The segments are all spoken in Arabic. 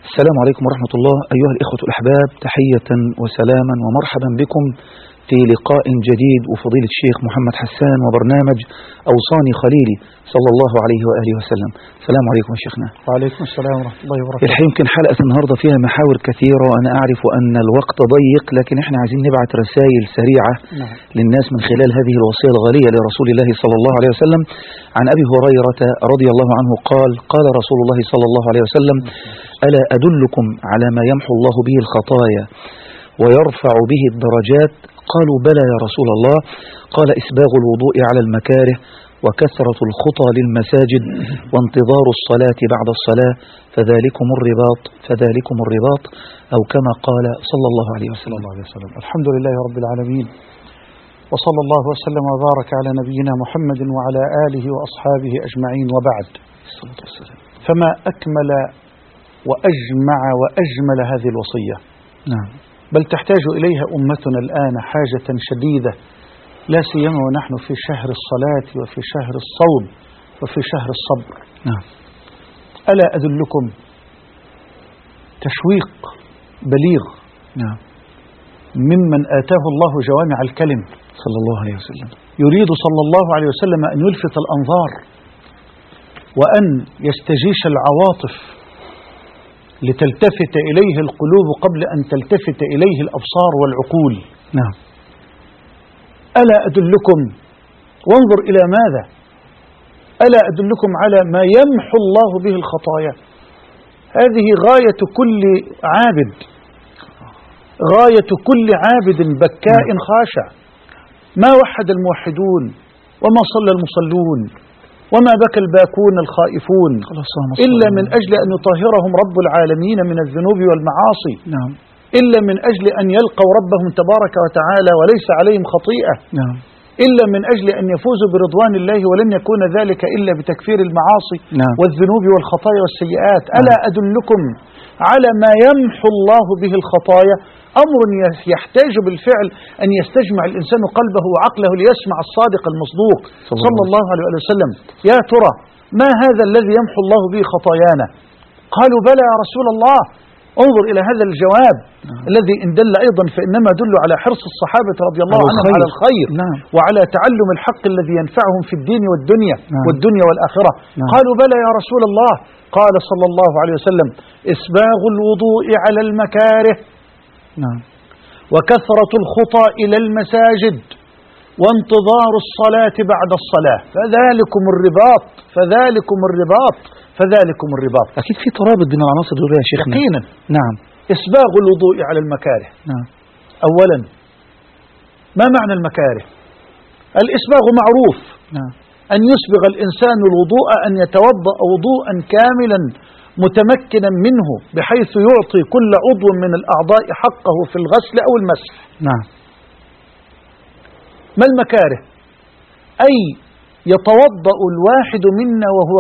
السلام عليكم ورحمة الله أيها الإخوة الأحباب، تحية وسلاما ومرحبا بكم في لقاء جديد وفضيلة الشيخ محمد حسان وبرنامج أوصاني خليلي صلى الله عليه وآله وسلم. السلام عليكم يا شيخنا. وعليكم السلام ورحمة الله وبركاته. يمكن حلقة النهاردة فيها محاور كثيرة، وأنا أعرف أن الوقت ضيق، لكن إحنا عايزين نبعث رسائل سريعة للناس من خلال هذه الوصية الغالية لرسول الله صلى الله عليه وسلم. عن أبي هريرة رضي الله عنه قال: قال رسول الله صلى الله عليه وسلم: ألا أدلكم على ما يمحو الله به الخطايا ويرفع به الدرجات؟ قالوا: بلى يا رسول الله. قال: إسباغ الوضوء على المكاره، وكثرة الخطى للمساجد، وانتظار الصلاة بعد الصلاة، فذلكم الرباط، أو كما قال صلى الله عليه وسلم. الحمد لله رب العالمين، وصلى الله وسلم وبارك على نبينا محمد وعلى آله وأصحابه أجمعين، وبعد. فما أكمل وأجمع وأجمل هذه الوصية. نعم. بل تحتاج إليها أمتنا الآن حاجة شديدة، لا سيما ونحن في شهر الصلاة وفي شهر الصوم وفي شهر الصبر. نعم. ألا أدلكم؟ تشويق بليغ. نعم. ممن آتاه الله جوامع الكلم صلى الله عليه وسلم، يريد صلى الله عليه وسلم أن يلفت الأنظار وأن يستجيش العواطف لتلتفت إليه القلوب قبل أن تلتفت إليه الأبصار والعقول. نعم. ألا أدلكم؟ وانظر إلى ماذا؟ ألا أدلكم على ما يمحو الله به الخطايا؟ هذه غاية كل عابد، غاية كل عابد بكاء خاشع. ما وحد الموحدون، وما صلى المصلون، وما بكى الباكون الخائفون، إلا من أجل أن يطهرهم رب العالمين من الذنوب والمعاصي. نعم. إلا من أجل أن يلقوا ربهم تبارك وتعالى وليس عليهم خطيئة. نعم. إلا من أجل أن يفوزوا برضوان الله، ولن يكون ذلك إلا بتكفير المعاصي. نعم. والذنوب والخطايا والسيئات. ألا أدلكم على ما يمحو الله به الخطايا؟ أمر يحتاج بالفعل أن يستجمع الإنسان قلبه وعقله ليسمع الصادق المصدوق صلى الله عليه وسلم. يا ترى ما هذا الذي يمحو الله به خطايانا؟ قالوا: بلى يا رسول الله. انظر إلى هذا الجواب الذي إن دل أيضا فإنما دل على حرص الصحابة رضي الله عنهم على الخير. وعلى تعلم الحق الذي ينفعهم في الدين والدنيا والآخرة. قالوا: بلى يا رسول الله. قال صلى الله عليه وسلم: إسباغ الوضوء على المكاره، وكثرة الخطى إلى المساجد، وانتظار الصلاة بعد الصلاة، فذلكم الرباط. أكيد في ترابط بين العناصر دول يا شيخنا. يقينا. نعم. إسباغ الوضوء على المكاره. نعم. أولا، ما معنى المكاره؟ الإسباغ معروف. نعم. أن يسبغ الإنسان الوضوء، أن يتوضأ وضوءا كاملا متمكنا منه بحيث يعطي كل عضو من الأعضاء حقه في الغسل أو المسح. نعم. ما المكاره؟ أي يتوضأ الواحد منا وهو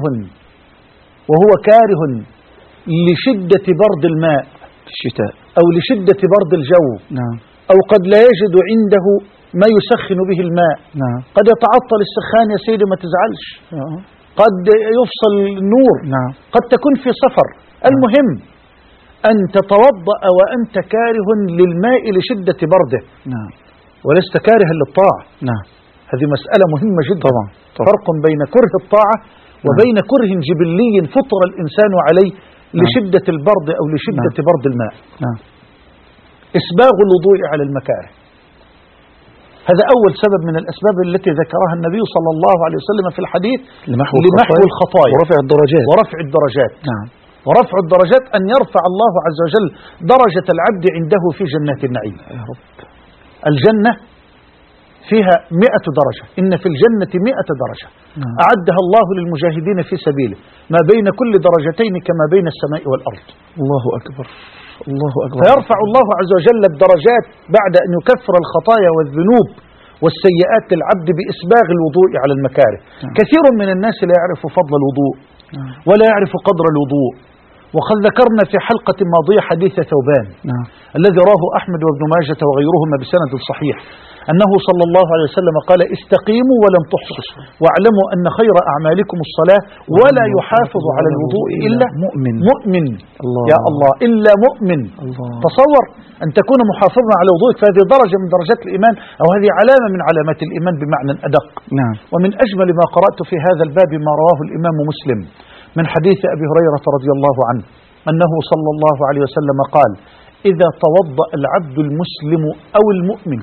كاره لشدة برد الماء في الشتاء، أو لشدة برد الجو. نعم. أو قد لا يجد عنده ما يسخن به الماء. نعم. قد يتعطل السخان يا سيدي، ما تزعلش. قد يفصل النور. نعم. قد تكون في سفر. المهم أن تتوضأ وأنت كاره للماء لشدة برده. نعم. ولست كارها للطاعة. نعم. هذه مسألة مهمة جدا. طبعا. فرق بين كره الطاعة وبين كره جبلي فطر الإنسان عليه لشدة البرد أو لشدة برد الماء. نعم. إسباغ الوضوء على المكاره، هذا أول سبب من الأسباب التي ذكرها النبي صلى الله عليه وسلم في الحديث لمحو الخطايا ورفع الدرجات. نعم. ورفع الدرجات أن يرفع الله عز وجل درجة العبد عنده في جنات النعيم. يا رب. الجنة فيها 100 درجة، إن في الجنة 100 درجة. نعم. أعدها الله للمجاهدين في سبيله، ما بين كل درجتين كما بين السماء والأرض. الله أكبر، الله أكبر. فيرفع الله عز وجل الدرجات بعد أن يكفر الخطايا والذنوب والسيئات للعبد بإسباغ الوضوء على المكاره. كثير من الناس لا يعرف فضل الوضوء ولا يعرف قدر الوضوء. وقد ذكرنا في حلقة ماضية حديث ثوبان الذي راه أحمد وابن ماجة وغيرهما بسند صحيح، أنه صلى الله عليه وسلم قال استقيموا ولم تحصوا واعلموا أن خير أعمالكم الصلاة ولا يحافظ على الوضوء إلا مؤمن الله. يا الله إلا مؤمن الله. تصور أن تكون محافظا على وضوءك، فهذه درجة من درجات الإيمان، أو هذه علامة من علامات الإيمان بمعنى أدق. نعم. ومن أجمل ما قرأت في هذا الباب ما رواه الإمام مسلم من حديث أبي هريرة رضي الله عنه أنه صلى الله عليه وسلم قال إذا توضأ العبد المسلم أو المؤمن،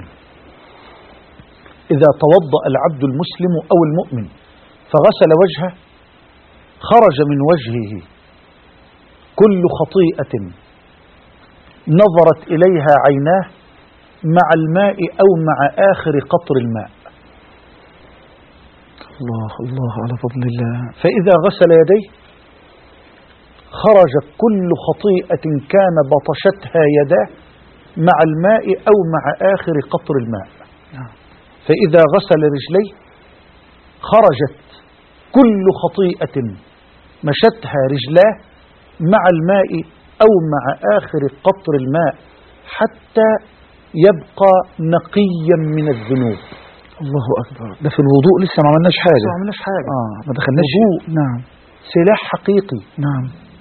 إذا توضأ العبد المسلم أو المؤمن فغسل وجهه خرج من وجهه كل خطيئة نظرت إليها عيناه مع الماء أو مع آخر قطر الماء. الله الله على فضل الله. فإذا غسل يديه خرج كل خطيئة كان بطشتها يداه مع الماء أو مع آخر قطر الماء. فإذا غسل رجليه خرجت كل خطيئة مشتها رجلاه مع الماء أو مع آخر قطر الماء حتى يبقى نقيا من الذنوب. الله أكبر. ده في الوضوء لسه ما عملناش حاجة. ما عملناش حاجة. ما دخلناش. وضوء. نعم. سلاح حقيقي. نعم.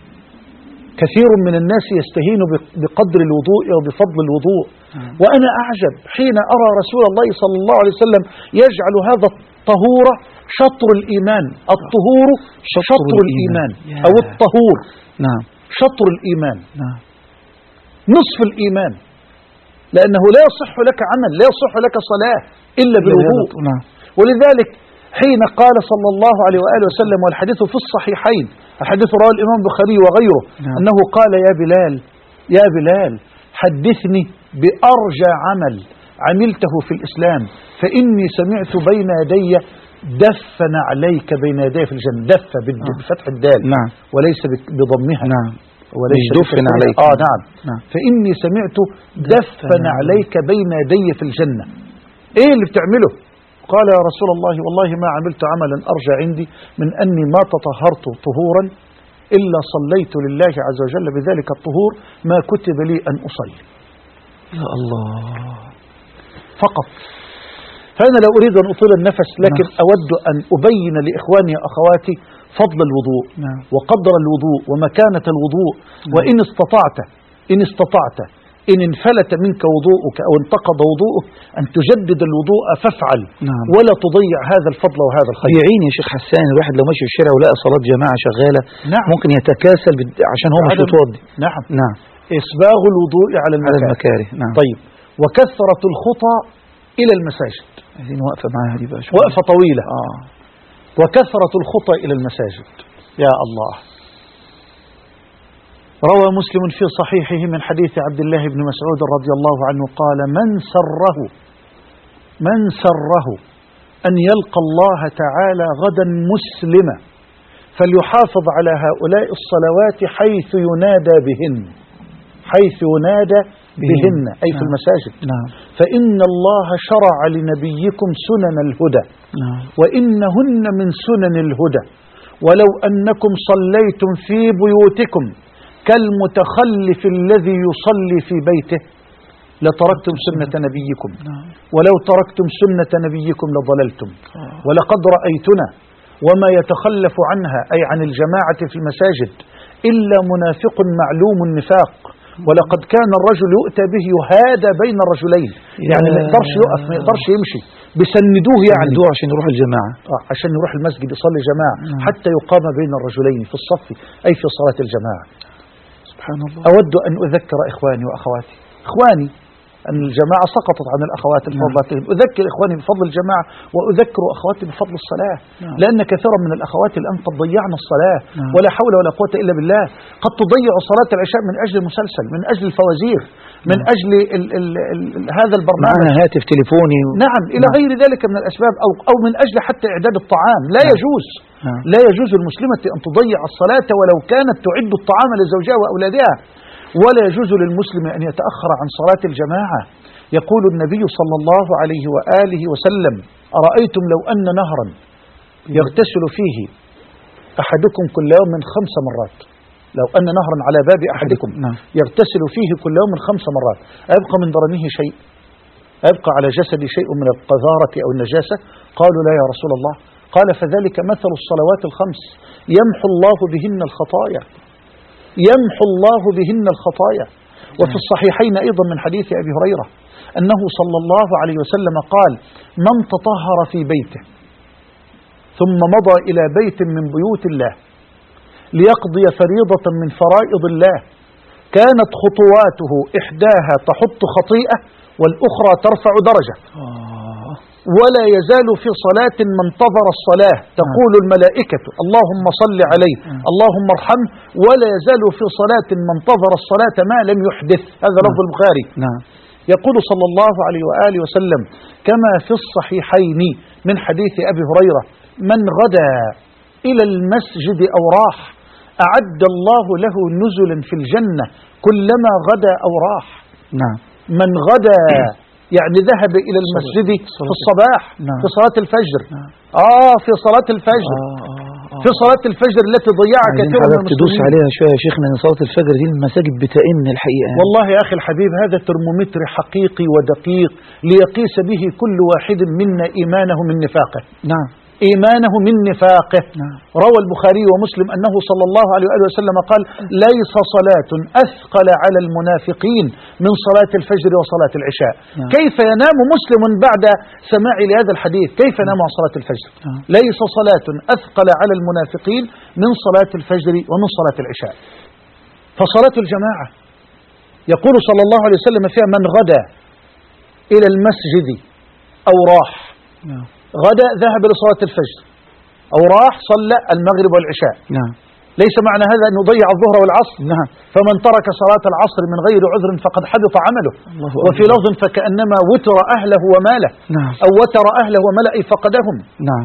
كثير من الناس يستهين بقدر الوضوء وبفضل الوضوء. وأنا أعجب حين أرى رسول الله صلى الله عليه وسلم يجعل هذا الطهور شطر الإيمان. الطهور شطر الإيمان أو الطهور. نعم. شطر الإيمان. نعم. نصف الإيمان، لأنه لا يصح لك عمل، لا يصح لك صلاة إلا بالوضوء. نعم. ولذلك حين قال صلى الله عليه وآله وسلم، والحديث في الصحيحين، الحديث رواه الإمام البخاري وغيره، نعم. أنه قال يا بلال حدثني بأرجى عمل عملته في الإسلام فإني سمعت بين يدي دف عليك بين يدي في الجنة. دف بفتح الدال. نعم. وليس بضمها. نعم. وليس دف عليك. نعم. نعم. فإني سمعت دفا عليك بين يدي في الجنة. إيه اللي بتعمله؟ قال يا رسول الله والله ما عملت عملا أرجى عندي من أني ما تطهرت طهورا إلا صليت لله عز وجل بذلك الطهور ما كتب لي أن أصلي. يا الله. فقط. فأنا لا أريد أن أطيل النفس، لكن أود أن أبين لإخواني وأخواتي فضل الوضوء وقدر الوضوء ومكانة الوضوء. وإن استطعت إن انفلت منك وضوءك أو انتقض وضوءك أن تجدد الوضوء فافعل. ولا تضيع هذا الفضل وهذا الخير. يعين يا شيخ حسان، الواحد لو ماشي في الشارع ولقى صلاة جماعة شغالة ممكن يتكاسل عشان هو مش متوضي. نعم. إسباغ الوضوء على المكاره. نعم. طيب، وكثرة الخطى إلى المساجد. عايزين وقفة معاها دي بقى، وقفة طويلة. وكثرة الخطى إلى المساجد. يا الله. روى مسلم في صحيحه من حديث عبد الله بن مسعود رضي الله عنه قال من سره أن يلقى الله تعالى غدا مسلما فليحافظ على هؤلاء الصلوات حيث ينادى بهن أي في المساجد. فإن الله شرع لنبيكم سنن الهدى وإنهن من سنن الهدى ولو أنكم صليتم في بيوتكم كالمتخلف الذي يصلي في بيته لتركتم سنة نبيكم ولو تركتم سنة نبيكم لضللتم. ولقد رأيتنا وما يتخلف عنها أي عن الجماعة في المساجد إلا منافق معلوم النفاق. ولقد كان الرجل يؤتى به يهادى بين الرجلين، يعني ما يقدرش يقف، ما يقدرش يمشي، بيسندوه يعني عشان يروح الجماعة، عشان يروح المسجد يصلي جماعة حتى يقام بين الرجلين في الصف أي في صلاة الجماعة. سبحان الله. أود أن أذكر إخواني وأخواتي أن الجماعة سقطت عن الأخوات الفضلات. أذكر إخواني بفضل الجماعة وأذكر أخواتي بفضل الصلاة. لأن كثيرا من الأخوات الآن قد ضيعنا الصلاة. ولا حول ولا قوة إلا بالله. قد تضيع صلاة العشاء من أجل المسلسل، من أجل الفوازير، من أجل هذا البرنامج، معنا هاتف تليفوني نعم إلى غير ذلك من الأسباب، أو من أجل حتى إعداد الطعام. لا يجوز لا يجوز المسلمة أن تضيع الصلاة ولو كانت تعد الطعام لزوجها وأولادها. ولا يجوز للمسلم أن يتأخر عن صلاة الجماعة. يقول النبي صلى الله عليه وآله وسلم: أرأيتم لو أن نهرا يغتسل فيه أحدكم كل يوم 5 مرات، لو أن نهرا على باب أحدكم يغتسل فيه كل يوم 5 مرات، أيبقى من درنه شيء؟ أيبقى على جسدي شيء من القذارة أو النجاسة؟ قالوا لا يا رسول الله. قال فذلك مثل الصلوات الخمس يمحو الله بهن الخطايا، يمحو الله بهن الخطايا. وفي الصحيحين أيضا من حديث أبي هريرة أنه صلى الله عليه وسلم قال: من تطهر في بيته ثم مضى إلى بيت من بيوت الله ليقضي فريضة من فرائض الله كانت خطواته إحداها تحط خطيئة والأخرى ترفع درجة، ولا يزال في صلاة ما انتظر الصلاة تقول الملائكة اللهم صل عليه اللهم ارحمه، ولا يزال في صلاة ما انتظر الصلاة ما لم يحدث. هذا لفظ البخاري. يقول صلى الله عليه وآله وسلم كما في الصحيحين من حديث أبي هريرة: من غدا إلى المسجد أو راح أعد الله له نزلا في الجنة كلما غدا أو راح. من غدا يعني ذهب إلى المسجد في الصباح في صلاة الفجر. في صلاة الفجر، في صلاة الفجر التي ضيعها كثير من المسلمين. تدوس عليها شوية يا شيخنا، ان صلاة الفجر دي المساجد بتئن الحقيقة يعني. والله يا أخي الحبيب هذا ترمومتر حقيقي ودقيق ليقيس به كل واحد منا إيمانه من نفاقه. إيمانه من نفاقه. روى البخاري ومسلم أنه صلى الله عليه وآله وسلم قال: ليس صلاة أثقل على المنافقين من صلاة الفجر وصلاة العشاء. كيف ينام مسلم بعد سماع لهذا الحديث؟ كيف ينام عن صلاة الفجر؟ ليس صلاة أثقل على المنافقين من صلاة الفجر ومن صلاة العشاء. فصلاة الجماعة يقول صلى الله عليه وسلم فيها: من غدا إلى المسجد أو راح. غدا ذهب لصلاة الفجر، أو راح صلى المغرب والعشاء. ليس معنى هذا أن يضيع الظهر والعصر. فمن ترك صلاة العصر من غير عذر فقد حبط عمله. وفي لفظ فكأنما وتر أهله وماله. أو وتر أهله وملأ فقدهم.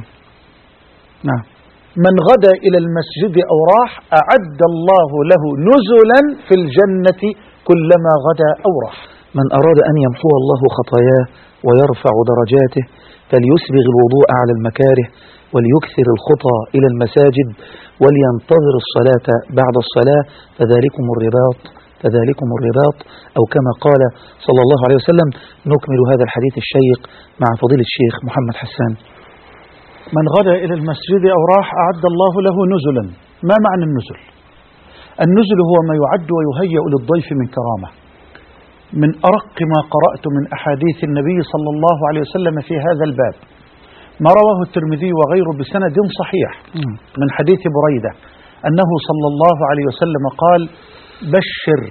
من غدا إلى المسجد أو راح أعد الله له نزلا في الجنة كلما غدا أو راح. من أراد أن يمحو الله خطاياه ويرفع درجاته فليسبغ الوضوء على المكاره وليكثر الخطى إلى المساجد ولينتظر الصلاة بعد الصلاة فذلكم الرباط أو كما قال صلى الله عليه وسلم. نكمل هذا الحديث الشيق مع فضيلة الشيخ محمد حسان. من غدا إلى المسجد أو راح أعد الله له نزلا. ما معنى النزل؟ النزل هو ما يعد ويهيأ للضيف من كرامة. من أرق ما قرأت من أحاديث النبي صلى الله عليه وسلم في هذا الباب ما رواه الترمذي وغيره بسند صحيح من حديث بريدة أنه صلى الله عليه وسلم قال: بشر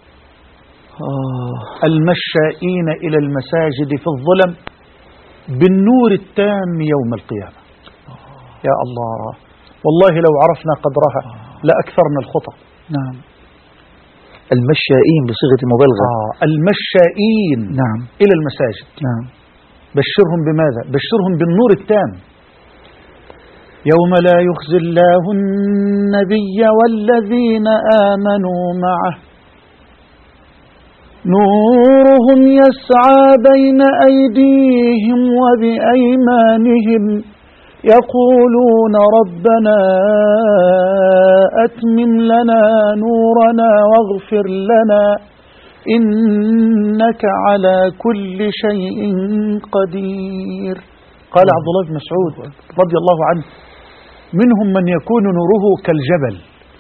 المشائين إلى المساجد في الظلم بالنور التام يوم القيامة. يا الله، والله لو عرفنا قدرها لأكثرنا الخطأ. المشائين بصيغة المبالغة. المشائين إلى المساجد. بشرهم بماذا؟ بشرهم بالنور التام. يوم لا يخزي الله النبي والذين آمنوا معه نورهم يسعى بين أيديهم وبأيمانهم يقولون ربنا أتمم لنا نورنا واغفر لنا إنك على كل شيء قدير. قال عبد الله بن مسعود رضي الله عنه: منهم من يكون نوره كالجبل،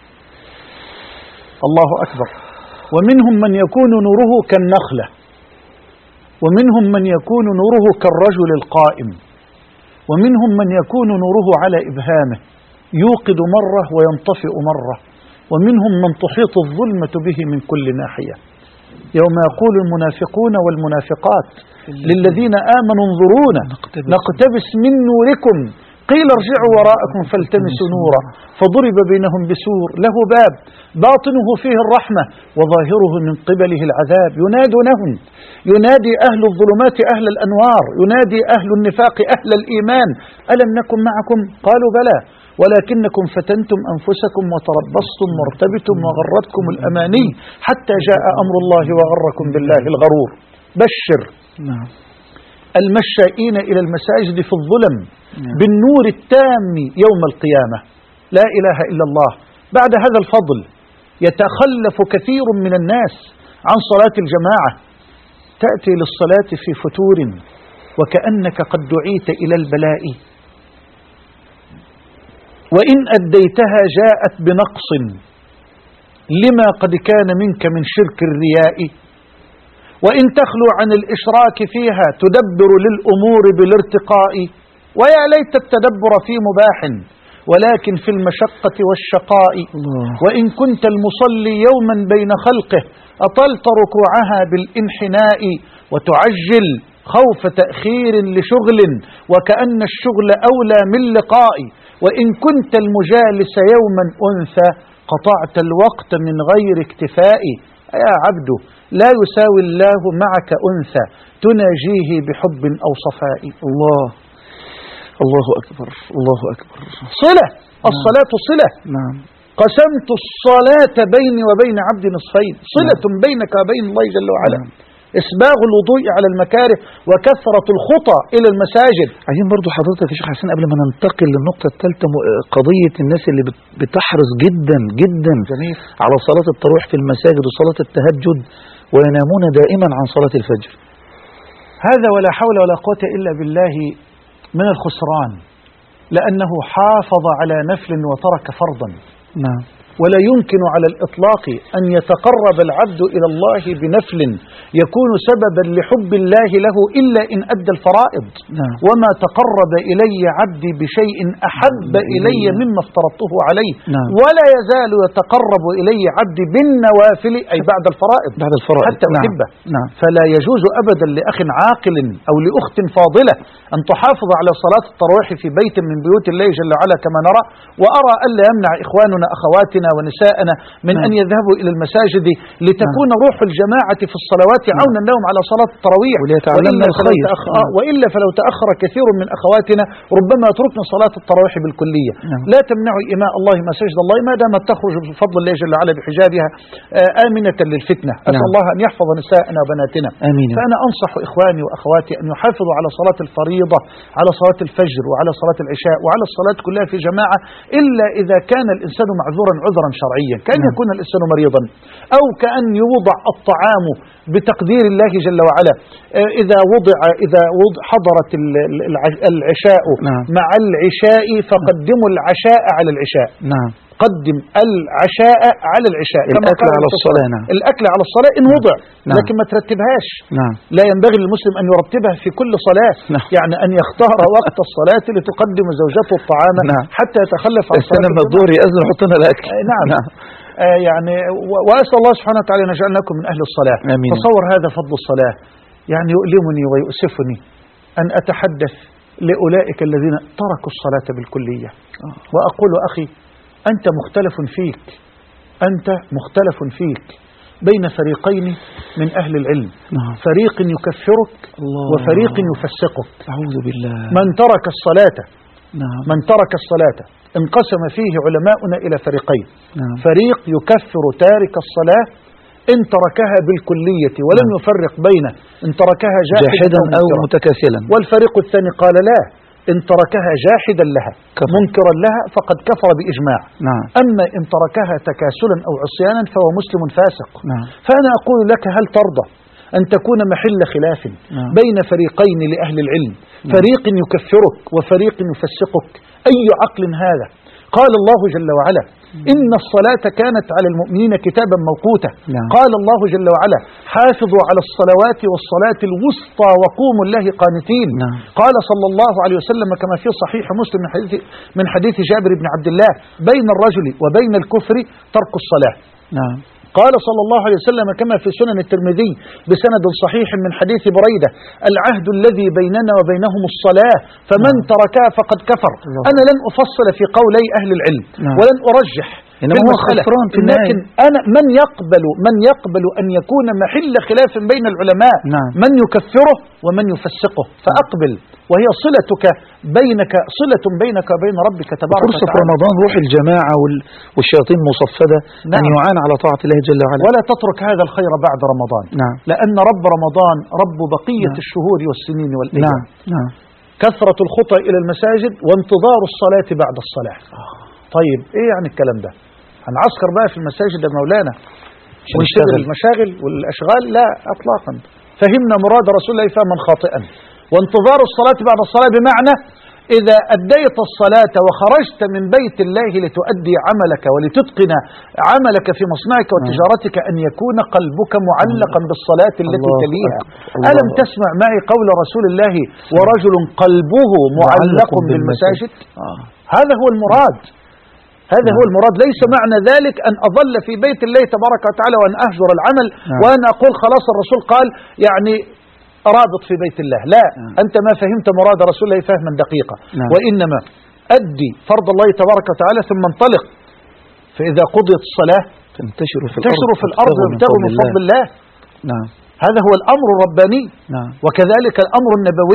الله أكبر، ومنهم من يكون نوره كالنخلة، ومنهم من يكون نوره كالرجل القائم، ومنهم من يكون نوره على إبهامه يوقد مرة وينطفئ مرة، ومنهم من تحيط الظلمة به من كل ناحية. يوم يقول المنافقون والمنافقات للذين آمنوا انظرونا نقتبس من نوركم قيل ارجعوا وراءكم فالتمسوا نورا فضرب بينهم بسور له باب باطنه فيه الرحمة وظاهره من قبله العذاب ينادونهم، ينادي أهل الظلمات أهل الأنوار، ينادي أهل النفاق أهل الإيمان: ألم نكن معكم؟ قالوا بلى ولكنكم فتنتم أنفسكم وتربصتم وارتبتم وغرتكم الأماني حتى جاء أمر الله وغركم بالله الغرور. بشر المشائين إلى المساجد في الظلم بالنور التام يوم القيامة. لا إله إلا الله. بعد هذا الفضل يتخلف كثير من الناس عن صلاة الجماعة. تأتي للصلاة في فتور وكأنك قد دعيت إلى البلاء، وإن أديتها جاءت بنقص لما قد كان منك من شرك الرياء، وإن تخلو عن الإشراك فيها تدبر للأمور بالارتقاء، ويا ليت التدبر في مباح ولكن في المشقة والشقاء، وإن كنت المصلي يوما بين خلقه أطلت ركوعها بالانحناء، وتعجل خوف تأخير لشغل وكأن الشغل أولى من لقاء، وإن كنت المجالس يوما أنثى قطعت الوقت من غير اكتفاء. يا عبد لا يساوي الله معك أنثى تناجيه بحب أو صفاء. الله أكبر، الله أكبر. صلة، الصلاة صلة. نعم. قسمت الصلاة بيني وبين عبد نصفين، صلة بينك وبين الله جل وعلا. إسباغ الوضوء على المكاره وكثرة الخطى إلى المساجد. عايزين برضو حضرتك يا شيخ حسين قبل ما ننتقل للنقطة الثالثة قضية الناس اللي بتحرص جدا جدا جميل. على صلاة التراويح في المساجد وصلاة التهجد وينامون دائما عن صلاة الفجر. هذا ولا حول ولا قوة إلا بالله من الخسران، لأنه حافظ على نفل وترك فرضا. نعم. ولا يمكن على الإطلاق أن يتقرب العبد إلى الله بنفل يكون سببا لحب الله له إلا إن أدى الفرائض. نعم. وما تقرب إلي عبدي بشيء أحب إلي مما افترضته عليه. نعم. ولا يزال يتقرب إلي عبدي بالنوافل أي بعد الفرائض حتى أحبه. نعم. فلا يجوز أبدا لأخ عاقل أو لأخت فاضلة أن تحافظ على صلاة التراويح في بيت من بيوت الله جل وعلا كما نرى. وأرى ألا يمنع إخواننا أخواتنا ونساءنا من أن يذهبوا إلى المساجد لتكون روح الجماعة في الصلوات عونا لهم على صلاة التراويح، وإلا فلو تأخر كثير من أخواتنا ربما يتركن صلاة التراويح بالكلية. لا تمنعوا إماء الله مساجد الله ما دامت تخرج بفضل الله جل وعلا بحجابها آمنة للفتنة. أسأل الله أن يحفظ نساءنا وبناتنا. آمين. فأنا أنصح إخواني وأخواتي أن يحافظوا على صلاة الفريضة، على صلاة الفجر وعلى صلاة العشاء وعلى الصلاة كلها في جماعة، إلا إذا كان الإنسان معذورا عذرا شرعيا، كأن يكون الإنسان مريضا، أو كأن يوضع الطعام بتقدير الله جل وعلا. إذا حضرت العشاء مع العشاء فقدموا العشاء على العشاء. نعم. قدم العشاء على العشاء. الأكل على الصلاة. نعم. الأكل على الصلاة إن وضع. نعم. لكن ما ترتبهاش. نعم. لا ينبغي للمسلم أن يرتبها في كل صلاة. نعم. يعني أن يختار وقت الصلاة لتقدم زوجته الطعام. نعم. حتى يتخلف عن الصلاة. لما الظهر يأذن يحطنا الأكل. نعم. نعم. يعني وأسأل الله سبحانه وتعالى أن يجعلناكم من أهل الصلاة. آمين. تصور هذا فضل الصلاة. يعني يؤلمني ويؤسفني أن أتحدث لأولئك الذين تركوا الصلاة بالكلية. وأقول أخي أنت مختلف فيك، أنت مختلف فيك بين فريقين من أهل العلم. نعم. فريق يكفرك وفريق يفسقك. أعوذ بالله. من ترك الصلاة. نعم. من ترك الصلاة انقسم فيه علماؤنا إلى فريقين. نعم. فريق يكفر تارك الصلاة إن تركها بالكلية ولم يفرق بينه إن تركها جاحدا أو متكاسلا. والفريق الثاني قال لا، إن تركها جاحدا لها منكرا لها فقد كفر بإجماع. نعم. أما إن تركها تكاسلا أو عصيانا فهو مسلم فاسق. نعم. فأنا أقول لك هل ترضى أن تكون محل خلاف بين فريقين لأهل العلم، فريق يكفرك وفريق يفسقك؟ أي عقل هذا؟ قال الله جل وعلا إن الصلاة كانت على المؤمنين كتابا موقوتا. قال الله جل وعلا حافظوا على الصلوات والصلاة الوسطى وقوموا الله قانتين. قال صلى الله عليه وسلم كما في صحيح مسلم من حديث جابر بن عبد الله بين الرجل وبين الكفر ترك الصلاة. قال صلى الله عليه وسلم كما في سنن الترمذي بسند صحيح من حديث بريدة العهد الذي بيننا وبينهم الصلاة فمن تركها فقد كفر. أنا لن أفصل في قولي أهل العلم ولن أرجح لكن أنا من يقبل أن يكون محل خلاف بين العلماء من يكفره ومن يفسقه فأقبل، وهي صلتك بينك وبين ربك تبارك وتعالى. فرصة في رمضان روح الجماعة والشياطين مصفدة. أن يعان على طاعة الله جل وعلا. ولا تترك هذا الخير بعد رمضان. لأن رب رمضان رب بقية الشهور والسنين والأيام. كثرة الخطى إلى المساجد وانتظار الصلاة بعد الصلاة. طيب إيه يعني الكلام ده؟ هنعسكر بقى في المساجد يا مولانا ونشتغل المشاغل والأشغال؟ لا أطلاقا. فهمنا مراد رسول الله فهما خاطئا. وانتظار الصلاة بعد الصلاة بمعنى إذا أديت الصلاة وخرجت من بيت الله لتؤدي عملك ولتتقن عملك في مصنعك وتجارتك أن يكون قلبك معلقا بالصلاة التي تليها. ألم تسمع معي قول رسول الله ورجل قلبه معلق بالمساجد؟ هذا هو المراد. هذا هو المراد. ليس معنى ذلك أن أظل في بيت الله تبارك وتعالى وأن أهجر العمل وأن أقول خلاص الرسول قال يعني رابط في بيت الله. لا، أنت ما فهمت مراد رسول الله فهما دقيقا. وإنما أدي فرض الله تبارك وتعالى ثم انطلق، فإذا قضيت الصلاة تنتشروا في الأرض وابتغوا من فضل الله. هذا هو الأمر الرباني. وكذلك الأمر النبوي.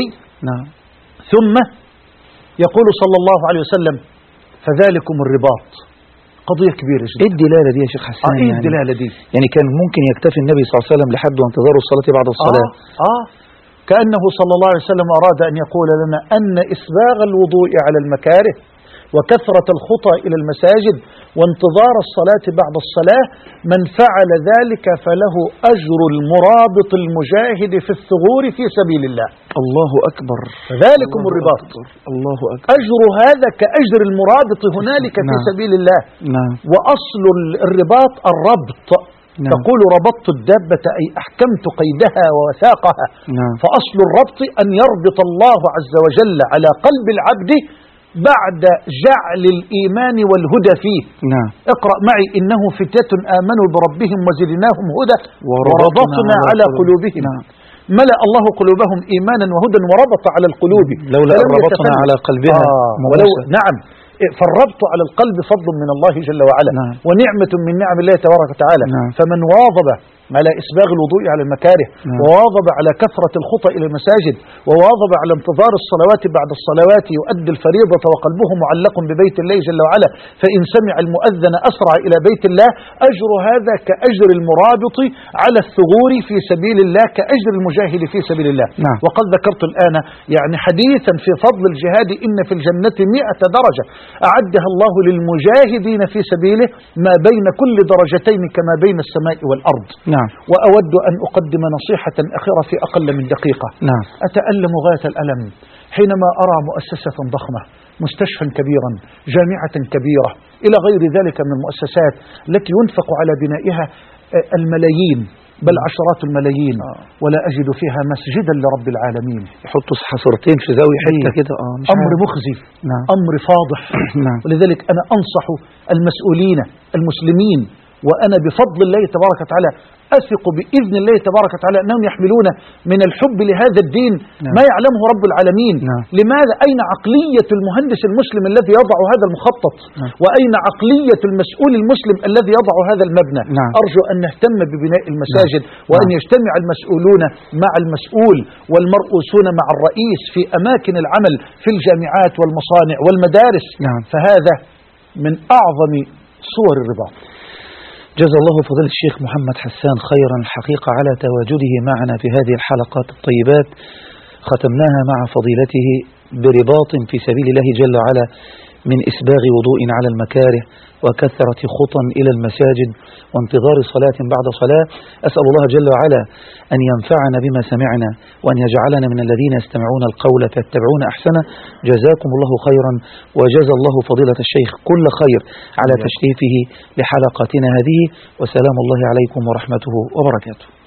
ثم يقول صلى الله عليه وسلم فذلكم الرباط. قضية كبيرة جدا. ايه الدلالة دي يا شيخ حسان؟ ايه الدلالة دي؟ يعني كان ممكن يكتفي النبي صلى الله عليه وسلم لحد وانتظار الصلاة بعد الصلاة. كأنه صلى الله عليه وسلم أراد أن يقول لنا أن إسباغ الوضوء على المكاره وكثرة الخطى إلى المساجد وانتظار الصلاة بعد الصلاة من فعل ذلك فله أجر المرابط المجاهد في الثغور في سبيل الله. الله أكبر. ذلكم الرباط. الله أكبر. أجر هذا كأجر المرابط هنالك في سبيل الله. وأصل الرباط الربط. تقول ربطت الدابة أي أحكمت قيدها ووثاقها. فأصل الربط أن يربط الله عز وجل على قلب العبد بعد جعل الإيمان والهدى فيه. اقرأ معي إنه فتية آمنوا بربهم وزدناهم هدى وربطنا على قلوبهم. ملأ الله قلوبهم إيمانا وهدى وربط على القلوب لولا ربطنا على قلبها نعم. فالربط على القلب فضل من الله جل وعلا ونعمة من نعم الله تبارك وتعالى. فمن واظب على إسباغ الوضوء على المكاره وواظب على كثرة الخطى إلى المساجد وواظب على انتظار الصلوات بعد الصلوات يؤدي الفريضة وقلبه معلق ببيت الله جل وعلا فإن سمع المؤذن أسرع إلى بيت الله أجر هذا كأجر المرابط على الثغور في سبيل الله كأجر المجاهد في سبيل الله. وقد ذكرت الآن يعني حديثا في فضل الجهاد إن في الجنة 100 درجة أعدها الله للمجاهدين في سبيله ما بين كل درجتين كما بين السماء والأرض. وأود أن أقدم نصيحة أخيرة في أقل من دقيقة. أتألم غاية الألم حينما أرى مؤسسة ضخمة مستشفى كبيرا جامعة كبيرة إلى غير ذلك من المؤسسات التي ينفق على بنائها الملايين بل عشرات الملايين ولا أجد فيها مسجدا لرب العالمين. يحطوا حصرتين في زاوية حتة كده. أمر مخزي. أمر فاضح. ولذلك أنا أنصح المسؤولين المسلمين وأنا بفضل الله تبارك وتعالى أثق بإذن الله تبارك وتعالى أنهم يحملون من الحب لهذا الدين ما يعلمه رب العالمين. لماذا؟ أين عقلية المهندس المسلم الذي يضع هذا المخطط؟ وأين عقلية المسؤول المسلم الذي يضع هذا المبنى؟ أرجو أن نهتم ببناء المساجد وأن يجتمع المسؤولون مع المسؤول والمرؤوسون مع الرئيس في أماكن العمل في الجامعات والمصانع والمدارس. فهذا من أعظم صور الرباط. جزا الله فضيلة الشيخ محمد حسان خيرا الحقيقة على تواجده معنا في هذه الحلقات الطيبات. ختمناها مع فضيلته برباط في سبيل الله جل وعلا من إسباغ وضوء على المكاره وكثرة خطى إلى المساجد وانتظار صلاة بعد صلاة. أسأل الله جل وعلا أن ينفعنا بما سمعنا وأن يجعلنا من الذين يستمعون القول فيتبعون أحسنه. جزاكم الله خيرا وجزا الله فضيلة الشيخ كل خير على تشريفه لحلقتنا هذه وسلام الله عليكم ورحمته وبركاته.